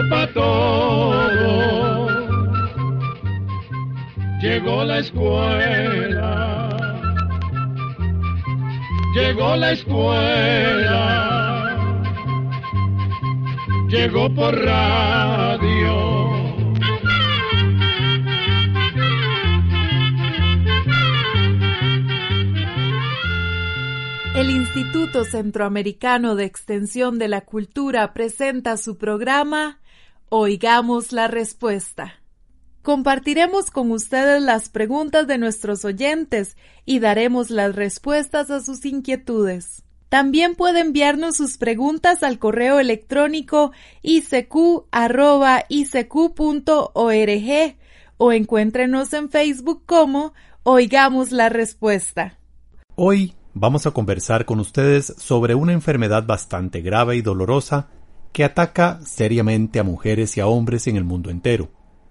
pa' todo. Llegó la escuela, llegó la escuela, llegó por radio. El Instituto Centroamericano de Extensión de la Cultura presenta su programa Oigamos la Respuesta. Compartiremos con ustedes las preguntas de nuestros oyentes y daremos las respuestas a sus inquietudes. También puede enviarnos sus preguntas al correo electrónico icq@icq.org o encuéntrenos en Facebook como Oigamos la Respuesta. Hoy vamos a conversar con ustedes sobre una enfermedad bastante grave y dolorosa que ataca seriamente a mujeres y a hombres en el mundo entero.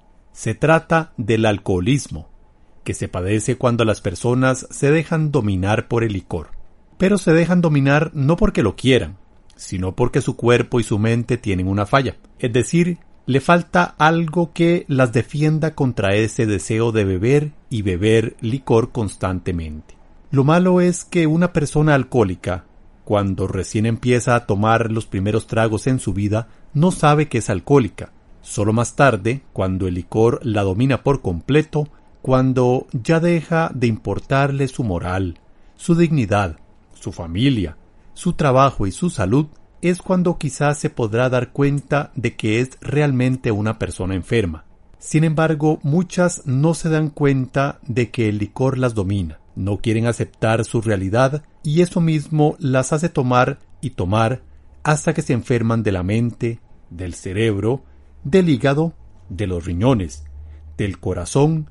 Se trata del alcoholismo, que se padece cuando las personas se dejan dominar por el licor. Pero se dejan dominar no porque lo quieran, sino porque su cuerpo y su mente tienen una falla. Es decir, le falta algo que las defienda contra ese deseo de beber y beber licor constantemente. Lo malo es que una persona alcohólica, cuando recién empieza a tomar los primeros tragos en su vida, no sabe que es alcohólica. Solo más tarde, cuando el licor la domina por completo, cuando ya deja de importarle su moral, su dignidad, su familia, su trabajo y su salud, es cuando quizás se podrá dar cuenta de que es realmente una persona enferma. Sin embargo, muchas no se dan cuenta de que el licor las domina. No quieren aceptar su realidad y eso mismo las hace tomar y tomar hasta que se enferman de la mente, del cerebro, del hígado, de los riñones, del corazón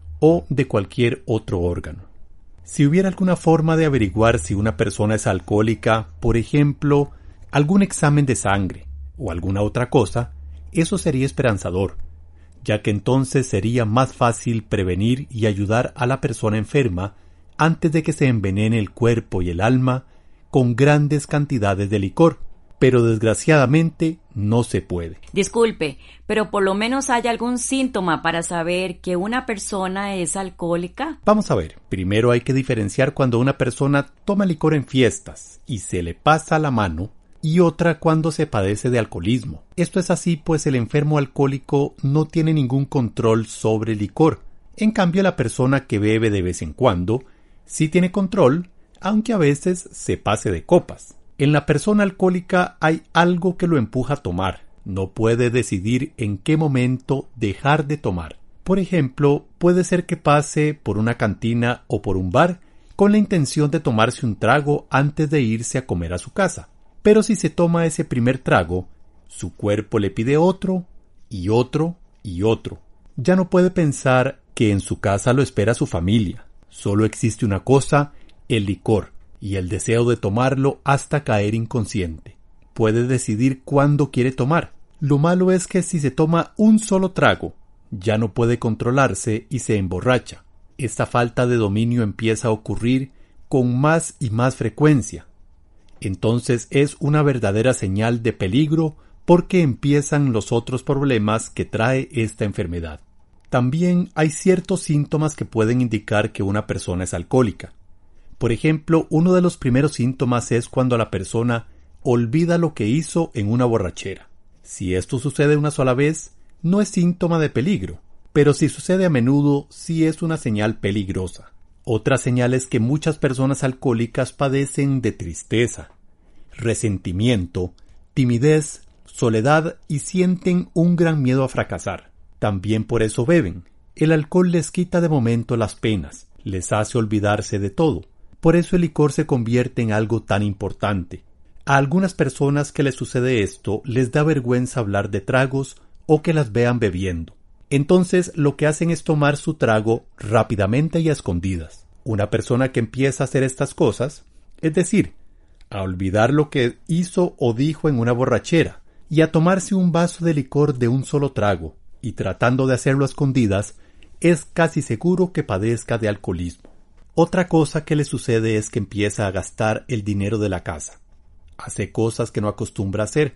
o de cualquier otro órgano. Si hubiera alguna forma de averiguar si una persona es alcohólica, por ejemplo, algún examen de sangre o alguna otra cosa, eso sería esperanzador, ya que entonces sería más fácil prevenir y ayudar a la persona enferma antes de que se envenene el cuerpo y el alma con grandes cantidades de licor. Pero desgraciadamente no se puede. Disculpe, pero por lo menos hay algún síntoma para saber que una persona es alcohólica. Vamos a ver, primero hay que diferenciar cuando una persona toma licor en fiestas y se le pasa la mano y otra cuando se padece de alcoholismo. Esto es así pues el enfermo alcohólico no tiene ningún control sobre el licor. En cambio la persona que bebe de vez en cuando sí tiene control, aunque a veces se pase de copas. En la persona alcohólica hay algo que lo empuja a tomar. No puede decidir en qué momento dejar de tomar. Por ejemplo, puede ser que pase por una cantina o por un bar con la intención de tomarse un trago antes de irse a comer a su casa. Pero si se toma ese primer trago, su cuerpo le pide otro y otro y otro. Ya no puede pensar que en su casa lo espera su familia. Solo existe una cosa, el licor, y el deseo de tomarlo hasta caer inconsciente. Puede decidir cuándo quiere tomar. Lo malo es que si se toma un solo trago, ya no puede controlarse y se emborracha. Esta falta de dominio empieza a ocurrir con más y más frecuencia. Entonces es una verdadera señal de peligro porque empiezan los otros problemas que trae esta enfermedad. También hay ciertos síntomas que pueden indicar que una persona es alcohólica. Por ejemplo, uno de los primeros síntomas es cuando la persona olvida lo que hizo en una borrachera. Si esto sucede una sola vez, no es síntoma de peligro, pero si sucede a menudo, sí es una señal peligrosa. Otra señal es que muchas personas alcohólicas padecen de tristeza, resentimiento, timidez, soledad y sienten un gran miedo a fracasar. También por eso beben. El alcohol les quita de momento las penas, les hace olvidarse de todo. Por eso el licor se convierte en algo tan importante. A algunas personas que les sucede esto les da vergüenza hablar de tragos o que las vean bebiendo. Entonces lo que hacen es tomar su trago rápidamente y a escondidas. Una persona que empieza a hacer estas cosas, es decir, a olvidar lo que hizo o dijo en una borrachera y a tomarse un vaso de licor de un solo trago y tratando de hacerlo a escondidas, es casi seguro que padezca de alcoholismo. Otra cosa que le sucede es que empieza a gastar el dinero de la casa. Hace cosas que no acostumbra hacer,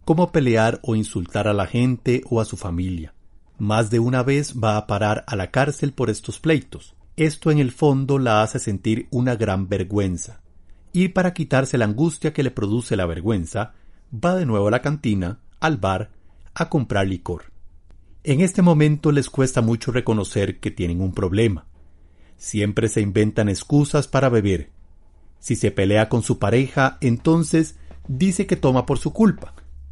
como pelear o insultar a la gente o a su familia. Más de una vez va a parar a la cárcel por estos pleitos. Esto en el fondo la hace sentir una gran vergüenza. Y para quitarse la angustia que le produce la vergüenza, va de nuevo a la cantina, al bar, a comprar licor. En este momento les cuesta mucho reconocer que tienen un problema. Siempre se inventan excusas para beber. Si se pelea con su pareja, entonces dice que toma por su culpa.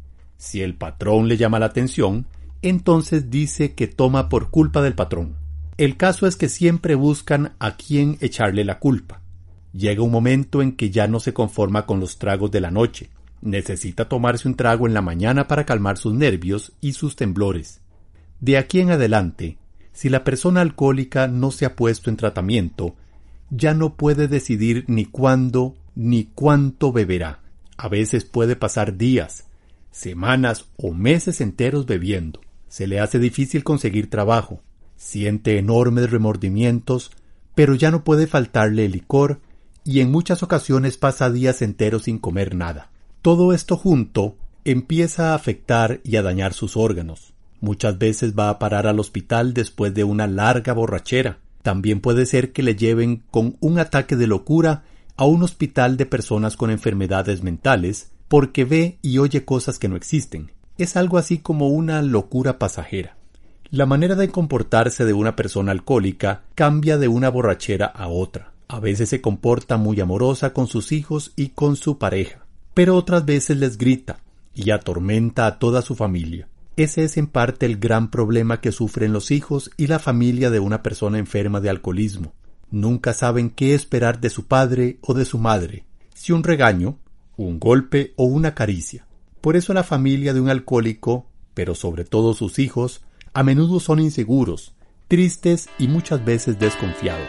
Si el patrón le llama la atención, entonces dice que toma por culpa del patrón. El caso es que siempre buscan a quién echarle la culpa. Llega un momento en que ya no se conforma con los tragos de la noche. Necesita tomarse un trago en la mañana para calmar sus nervios y sus temblores. De aquí en adelante, si la persona alcohólica no se ha puesto en tratamiento, ya no puede decidir ni cuándo ni cuánto beberá. A veces puede pasar días, semanas o meses enteros bebiendo. Se le hace difícil conseguir trabajo. Siente enormes remordimientos, pero ya no puede faltarle el licor y en muchas ocasiones pasa días enteros sin comer nada. Todo esto junto empieza a afectar y a dañar sus órganos. Muchas veces va a parar al hospital después de una larga borrachera. También puede ser que le lleven con un ataque de locura a un hospital de personas con enfermedades mentales porque ve y oye cosas que no existen. Es algo así como una locura pasajera. La manera de comportarse de una persona alcohólica cambia de una borrachera a otra. A veces se comporta muy amorosa con sus hijos y con su pareja, pero otras veces les grita y atormenta a toda su familia. Ese es en parte el gran problema que sufren los hijos y la familia de una persona enferma de alcoholismo. Nunca saben qué esperar de su padre o de su madre, si un regaño, un golpe o una caricia. Por eso la familia de un alcohólico, pero sobre todo sus hijos, a menudo son inseguros, tristes y muchas veces desconfiados.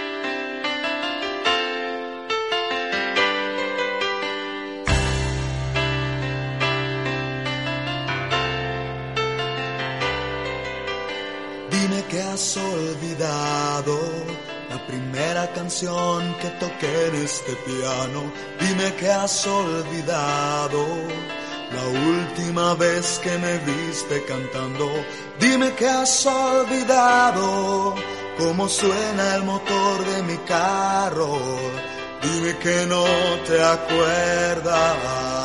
Dime que has olvidado la primera canción que toqué en este piano. Dime que has olvidado la última vez que me viste cantando. Dime que has olvidado cómo suena el motor de mi carro. Dime que no te acuerdas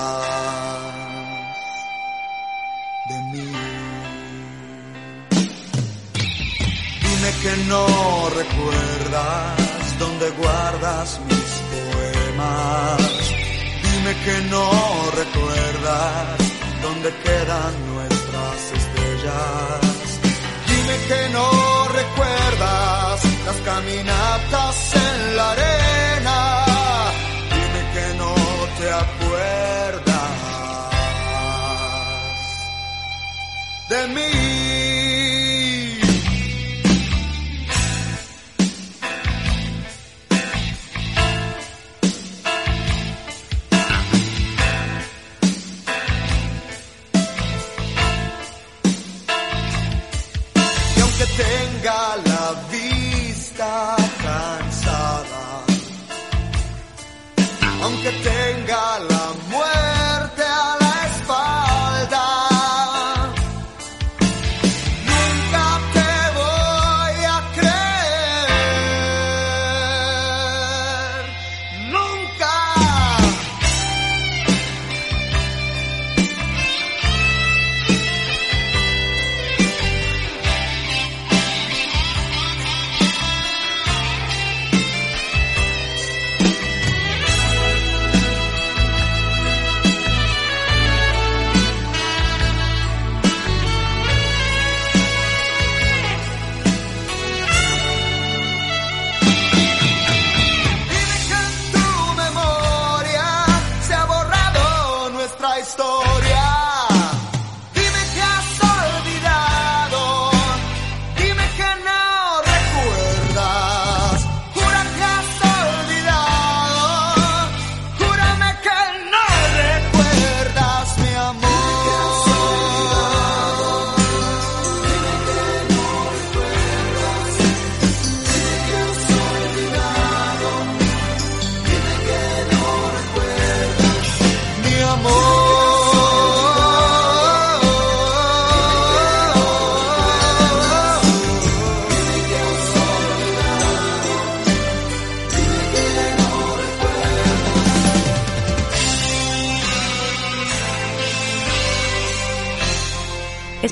de mí. Dime que no recuerdas dónde guardas mis poemas. Dime que no recuerdas dónde quedan nuestras estrellas. Dime que no recuerdas las caminatas en la arena. Dime que no te acuerdas de mí. Tenga la vista cansada, aunque tenga la muerte a la espalda, nunca te voy a creer, nunca.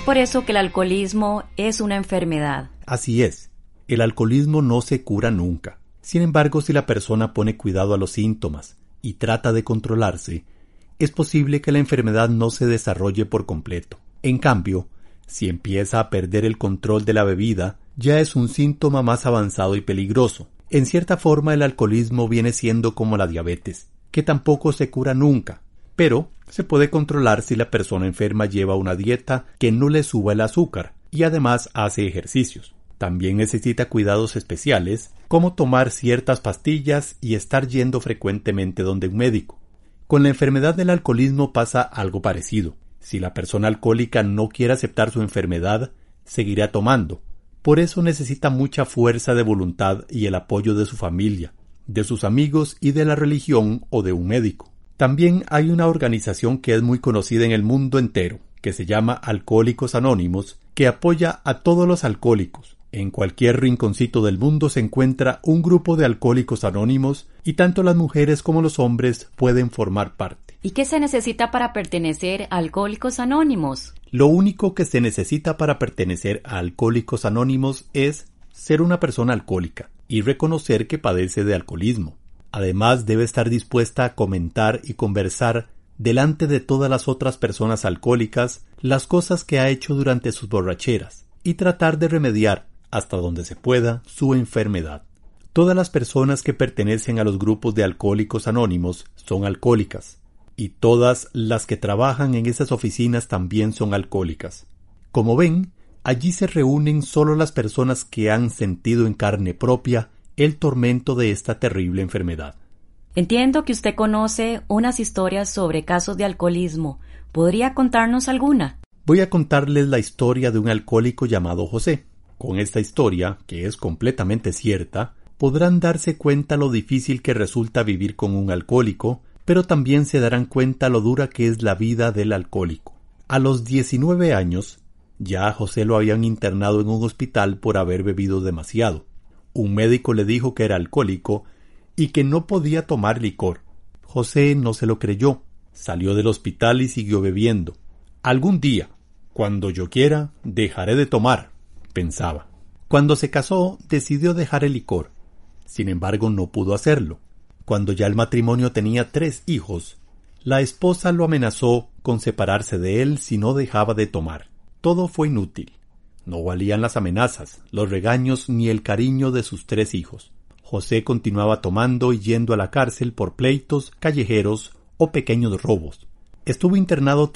por eso que el alcoholismo es una enfermedad. Así es, el alcoholismo no se cura nunca. Sin embargo, si la persona pone cuidado a los síntomas y trata de controlarse, es posible que la enfermedad no se desarrolle por completo. En cambio, si empieza a perder el control de la bebida, ya es un síntoma más avanzado y peligroso. En cierta forma, el alcoholismo viene siendo como la diabetes, que tampoco se cura nunca, pero se puede controlar si la persona enferma lleva una dieta que no le suba el azúcar y además hace ejercicios. También necesita cuidados especiales, como tomar ciertas pastillas y estar yendo frecuentemente donde un médico. Con la enfermedad del alcoholismo pasa algo parecido. Si la persona alcohólica no quiere aceptar su enfermedad, seguirá tomando. Por eso necesita mucha fuerza de voluntad y el apoyo de su familia, de sus amigos y de la religión o de un médico. También hay una organización que es muy conocida en el mundo entero, que se llama Alcohólicos Anónimos, que apoya a todos los alcohólicos. En cualquier rinconcito del mundo se encuentra un grupo de alcohólicos anónimos y tanto las mujeres como los hombres pueden formar parte. ¿Y qué se necesita para pertenecer a Alcohólicos Anónimos? Lo único que se necesita para pertenecer a Alcohólicos Anónimos es ser una persona alcohólica y reconocer que padece de alcoholismo. Además, debe estar dispuesta a comentar y conversar delante de todas las otras personas alcohólicas las cosas que ha hecho durante sus borracheras y tratar de remediar, hasta donde se pueda, su enfermedad. Todas las personas que pertenecen a los grupos de Alcohólicos Anónimos son alcohólicas, y todas las que trabajan en esas oficinas también son alcohólicas. Como ven, allí se reúnen solo las personas que han sentido en carne propia el tormento de esta terrible enfermedad. Entiendo que usted conoce unas historias sobre casos de alcoholismo. ¿Podría contarnos alguna? Voy a contarles la historia de un alcohólico llamado José. Con esta historia, que es completamente cierta, podrán darse cuenta lo difícil que resulta vivir con un alcohólico, pero también se darán cuenta lo dura que es la vida del alcohólico. A los 19 años, ya a José lo habían internado en un hospital por haber bebido demasiado. Un médico le dijo que era alcohólico y que no podía tomar licor. José no se lo creyó, salió del hospital y siguió bebiendo. Algún día, cuando yo quiera, dejaré de tomar, pensaba. Cuando se casó, decidió dejar el licor. Sin embargo, no pudo hacerlo. Cuando ya el matrimonio tenía 3 hijos, la esposa lo amenazó con separarse de él si no dejaba de tomar. Todo fue inútil. No valían las amenazas, los regaños ni el cariño de sus 3 hijos. José continuaba tomando y yendo a la cárcel por pleitos callejeros o pequeños robos. Estuvo internado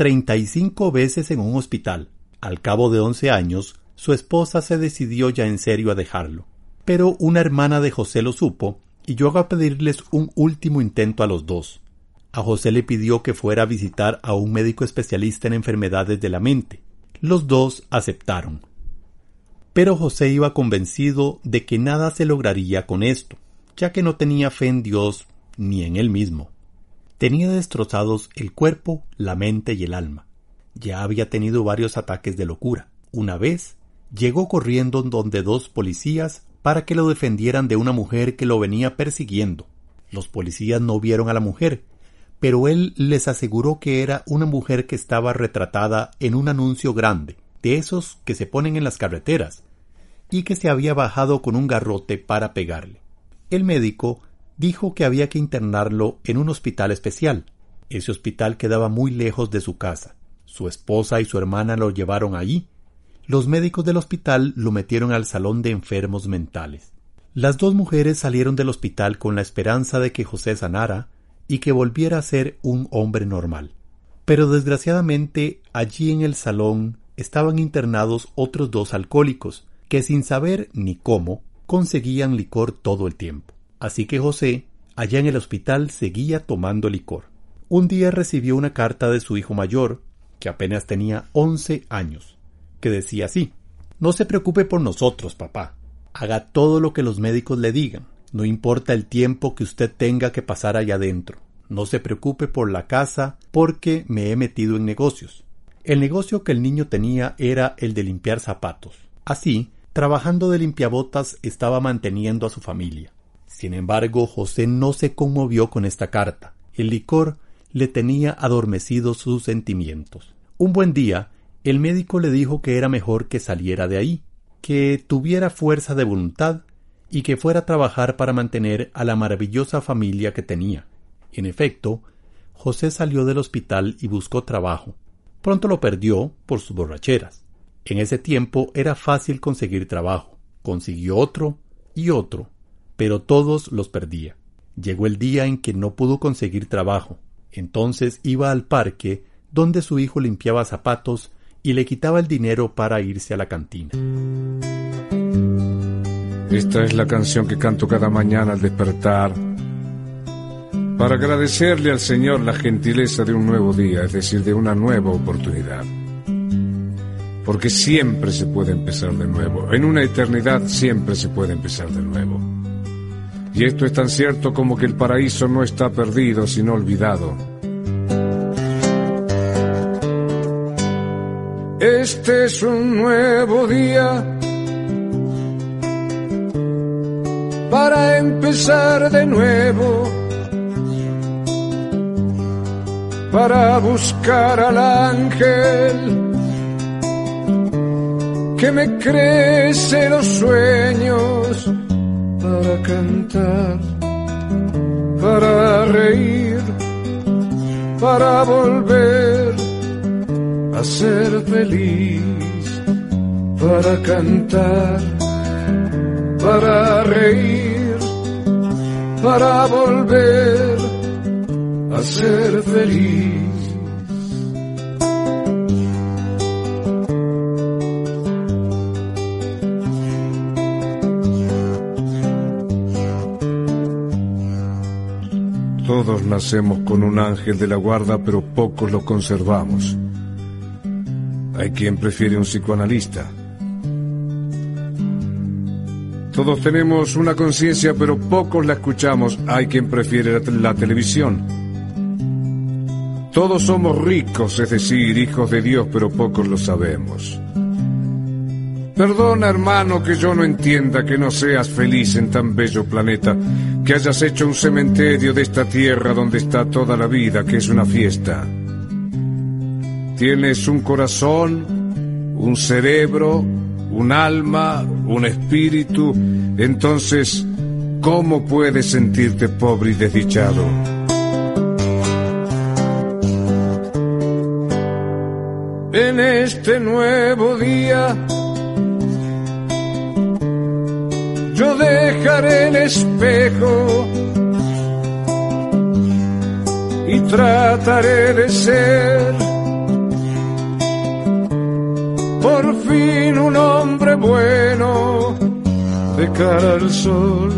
35 veces en un hospital. Al cabo de 11 años, su esposa se decidió ya en serio a dejarlo. Pero una hermana de José lo supo y llegó a pedirles un último intento a los 2. A José le pidió que fuera a visitar a un médico especialista en enfermedades de la mente. Los 2 aceptaron. Pero José iba convencido de que nada se lograría con esto, ya que no tenía fe en Dios ni en él mismo. Tenía destrozados el cuerpo, la mente y el alma. Ya había tenido varios ataques de locura. Una vez, llegó corriendo donde 2 policías para que lo defendieran de una mujer que lo venía persiguiendo. Los policías no vieron a la mujer, pero él les aseguró que era una mujer que estaba retratada en un anuncio grande, de esos que se ponen en las carreteras, y que se había bajado con un garrote para pegarle. El médico dijo que había que internarlo en un hospital especial. Ese hospital quedaba muy lejos de su casa. Su esposa y su hermana lo llevaron allí. Los médicos del hospital lo metieron al salón de enfermos mentales. Las 2 mujeres salieron del hospital con la esperanza de que José sanara y que volviera a ser un hombre normal. Pero desgraciadamente allí en el salón estaban internados otros 2 alcohólicos que sin saber ni cómo conseguían licor todo el tiempo. Así que José, allá en el hospital, seguía tomando licor. Un día recibió una carta de su hijo mayor, que apenas tenía 11 años, que decía así: «No se preocupe por nosotros, papá. Haga todo lo que los médicos le digan. No importa el tiempo que usted tenga que pasar allá adentro. No se preocupe por la casa porque me he metido en negocios». El negocio que el niño tenía era el de limpiar zapatos. Así, trabajando de limpiabotas, estaba manteniendo a su familia. Sin embargo, José no se conmovió con esta carta. El licor le tenía adormecidos sus sentimientos. Un buen día, El médico le dijo que era mejor que saliera de ahí, que tuviera fuerza de voluntad y que fuera a trabajar para mantener a la maravillosa familia que tenía. En efecto, José salió del hospital y buscó trabajo. Pronto lo perdió por sus borracheras. En ese tiempo era fácil conseguir trabajo. Consiguió otro y otro, pero todos los perdía. Llegó el día en que no pudo conseguir trabajo. Entonces iba al parque, donde su hijo limpiaba zapatos y le quitaba el dinero para irse a la cantina. Esta es la canción que canto cada mañana al despertar, para agradecerle al Señor la gentileza de un nuevo día, es decir, de una nueva oportunidad. Porque siempre se puede empezar de nuevo. En una eternidad siempre se puede empezar de nuevo. Y esto es tan cierto como que el paraíso no está perdido, sino olvidado. Este es un nuevo día para empezar de nuevo, para buscar al ángel que me crece los sueños, para cantar, para reír, para volver a ser feliz, para cantar, para reír, para volver a ser feliz. Todos nacemos con un ángel de la guarda, pero pocos lo conservamos. Hay quien prefiere un psicoanalista. Todos tenemos una conciencia, pero pocos la escuchamos. Hay quien prefiere la televisión. Todos somos ricos, es decir, hijos de Dios, pero pocos lo sabemos. Perdona, hermano, que yo no entienda que no seas feliz en tan bello planeta, que hayas hecho un cementerio de esta tierra donde está toda la vida, que es una fiesta. Tienes un corazón, un cerebro, un alma, un espíritu. Entonces, ¿cómo puedes sentirte pobre y desdichado? En este nuevo día, yo dejaré el espejo y trataré de ser por fin un hombre bueno. De cara al sol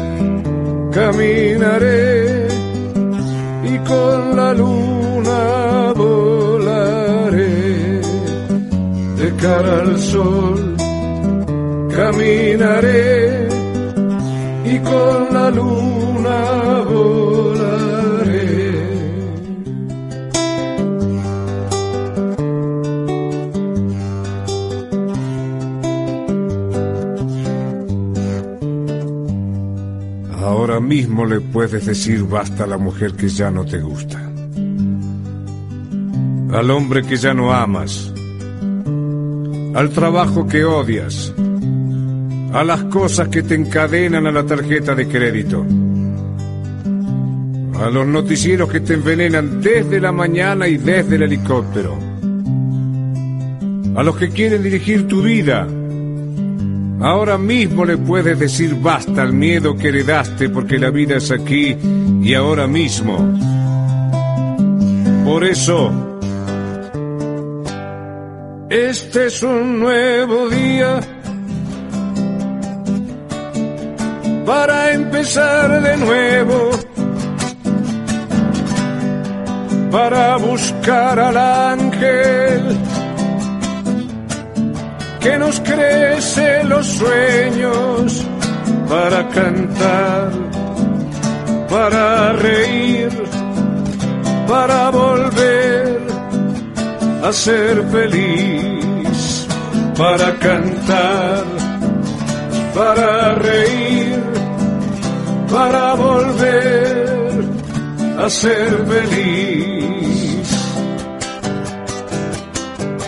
caminaré y con la luna volaré. De cara al sol caminaré y con la luna volaré. Ahora mismo le puedes decir basta a la mujer que ya no te gusta, al hombre que ya no amas, al trabajo que odias, a las cosas que te encadenan a la tarjeta de crédito, a los noticieros que te envenenan desde la mañana y desde el helicóptero, a los que quieren dirigir tu vida. Ahora mismo le puedes decir basta al miedo que heredaste, porque la vida es aquí y ahora mismo. Por eso, este es un nuevo día para empezar de nuevo, para buscar al ángel que nos crece los sueños, para cantar, para reír, para volver a ser feliz, para cantar, para reír, para volver a ser feliz.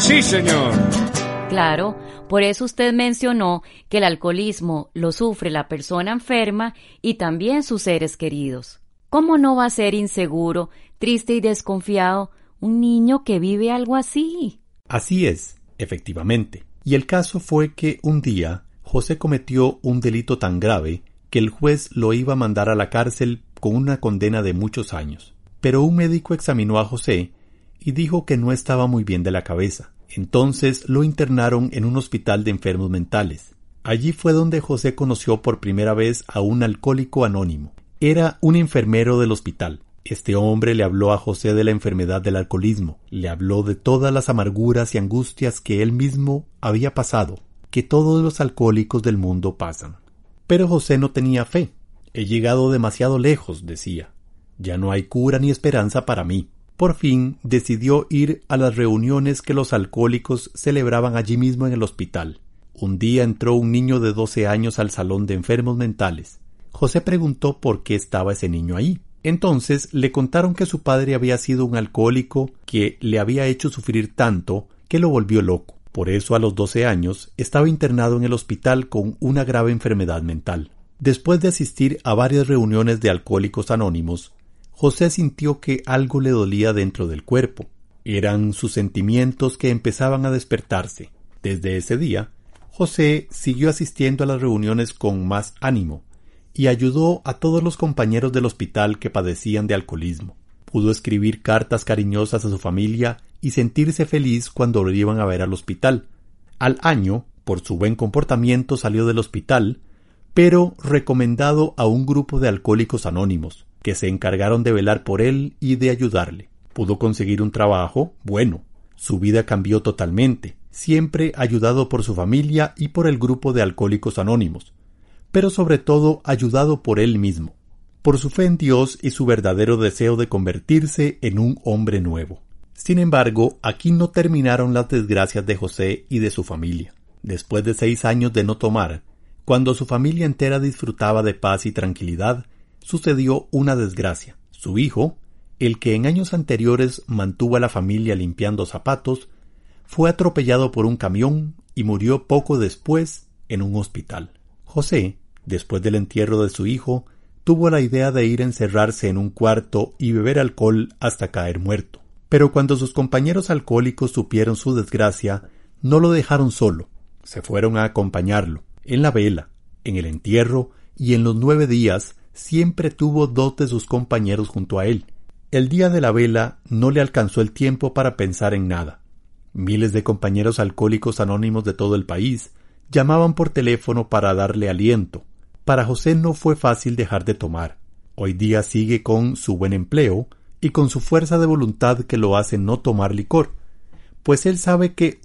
Sí, señor. Claro, por eso usted mencionó que el alcoholismo lo sufre la persona enferma y también sus seres queridos. ¿Cómo no va a ser inseguro, triste y desconfiado un niño que vive algo así? Así es, efectivamente. Y el caso fue que un día José cometió un delito tan grave que el juez lo iba a mandar a la cárcel con una condena de muchos años. Pero un médico examinó a José y dijo que no estaba muy bien de la cabeza. Entonces lo internaron en un hospital de enfermos mentales. Allí fue donde José conoció por primera vez a un alcohólico anónimo. Era un enfermero del hospital. Este hombre le habló a José de la enfermedad del alcoholismo, le habló de todas las amarguras y angustias que él mismo había pasado, que todos los alcohólicos del mundo pasan. Pero José no tenía fe. He llegado demasiado lejos, decía. Ya no hay cura ni esperanza para mí. Por fin decidió ir a las reuniones que los alcohólicos celebraban allí mismo en el hospital. Un día entró un niño de 12 años al salón de enfermos mentales. José preguntó por qué estaba ese niño ahí. Entonces le contaron que su padre había sido un alcohólico que le había hecho sufrir tanto que lo volvió loco. Por eso a los 12 años estaba internado en el hospital con una grave enfermedad mental. Después de asistir a varias reuniones de alcohólicos anónimos, José sintió que algo le dolía dentro del cuerpo. Eran sus sentimientos que empezaban a despertarse. Desde ese día, José siguió asistiendo a las reuniones con más ánimo y ayudó a todos los compañeros del hospital que padecían de alcoholismo. Pudo escribir cartas cariñosas a su familia y sentirse feliz cuando lo iban a ver al hospital. Al año, por su buen comportamiento, salió del hospital, pero recomendado a un grupo de alcohólicos anónimos, que se encargaron de velar por él y de ayudarle. Pudo conseguir un trabajo bueno. Su vida cambió totalmente, siempre ayudado por su familia y por el grupo de alcohólicos anónimos, pero sobre todo ayudado por él mismo, por su fe en Dios y su verdadero deseo de convertirse en un hombre nuevo. Sin embargo, aquí no terminaron las desgracias de José y de su familia. Después de 6 años de no tomar, cuando su familia entera disfrutaba de paz y tranquilidad, sucedió una desgracia. Su hijo, el que en años anteriores mantuvo a la familia limpiando zapatos, fue atropellado por un camión y murió poco después en un hospital. José, después del entierro de su hijo, tuvo la idea de ir a encerrarse en un cuarto y beber alcohol hasta caer muerto. Pero cuando sus compañeros alcohólicos supieron su desgracia, no lo dejaron solo. Se fueron a acompañarlo. En la vela, en el entierro y en los 9 días, siempre tuvo 2 de sus compañeros junto a él. El día de la vela no le alcanzó el tiempo para pensar en nada. Miles de compañeros alcohólicos anónimos de todo el país llamaban por teléfono para darle aliento. Para José no fue fácil dejar de tomar. Hoy día sigue con su buen empleo y con su fuerza de voluntad que lo hace no tomar licor, pues él sabe que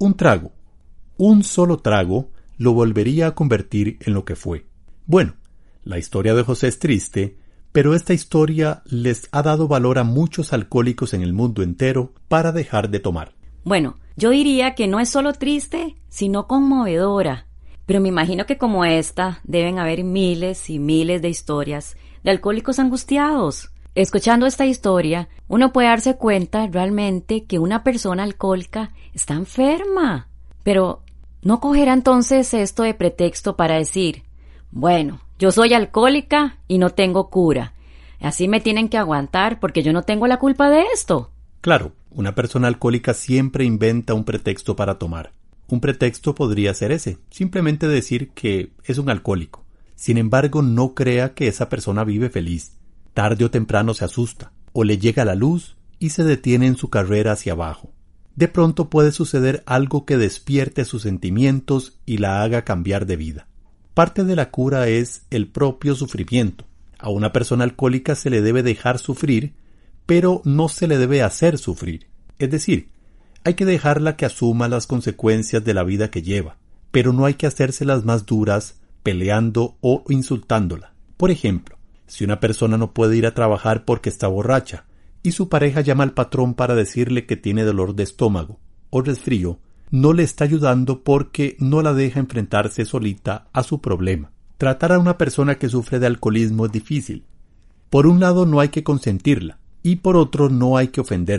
un solo trago, lo volvería a convertir en lo que fue. Bueno, la historia de José es triste, pero esta historia les ha dado valor a muchos alcohólicos en el mundo entero para dejar de tomar. Bueno, yo diría que no es solo triste, sino conmovedora. Pero me imagino que como esta deben haber miles y miles de historias de alcohólicos angustiados. Escuchando esta historia, uno puede darse cuenta realmente que una persona alcohólica está enferma. Pero ¿no cogerá entonces esto de pretexto para decir, bueno, yo soy alcohólica y no tengo cura, así me tienen que aguantar porque yo no tengo la culpa de esto? Claro, una persona alcohólica siempre inventa un pretexto para tomar. Un pretexto podría ser ese, simplemente decir que es un alcohólico. Sin embargo, no crea que esa persona vive feliz. Tarde o temprano se asusta, o le llega la luz y se detiene en su carrera hacia abajo. De pronto puede suceder algo que despierte sus sentimientos y la haga cambiar de vida. Parte de la cura es el propio sufrimiento. A una persona alcohólica se le debe dejar sufrir, pero no se le debe hacer sufrir. Es decir, hay que dejarla que asuma las consecuencias de la vida que lleva, pero no hay que hacérselas más duras peleando o insultándola. Por ejemplo, si una persona no puede ir a trabajar porque está borracha y su pareja llama al patrón para decirle que tiene dolor de estómago o resfrío, no le está ayudando porque no la deja enfrentarse solita a su problema. Tratar a una persona que sufre de alcoholismo es difícil. Por un lado no hay que consentirla y por otro no hay que ofenderla.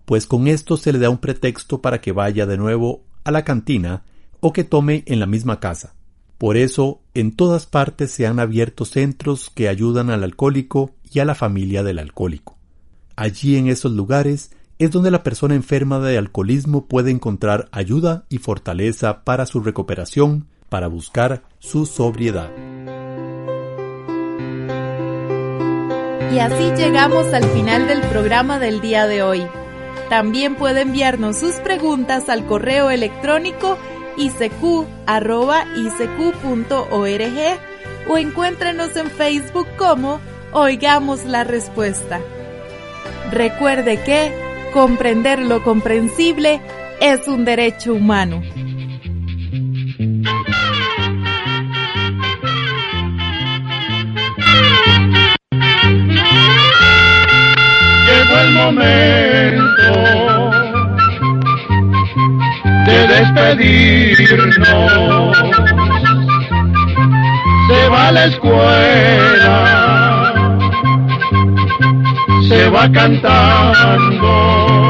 pues con esto se le da un pretexto para que vaya de nuevo a la cantina o que tome en la misma casa. Por eso, en todas partes se han abierto centros que ayudan al alcohólico y a la familia del alcohólico. Allí en esos lugares es donde la persona enferma de alcoholismo puede encontrar ayuda y fortaleza para su recuperación, para buscar su sobriedad. Y así llegamos al final del programa del día de hoy. También puede enviarnos sus preguntas al correo electrónico icq@icq.org o encuéntrenos en Facebook como Oigamos la Respuesta. Recuerde que comprender lo comprensible es un derecho humano. Llegó el momento de despedirnos. Se va a la escuela, se va cantando.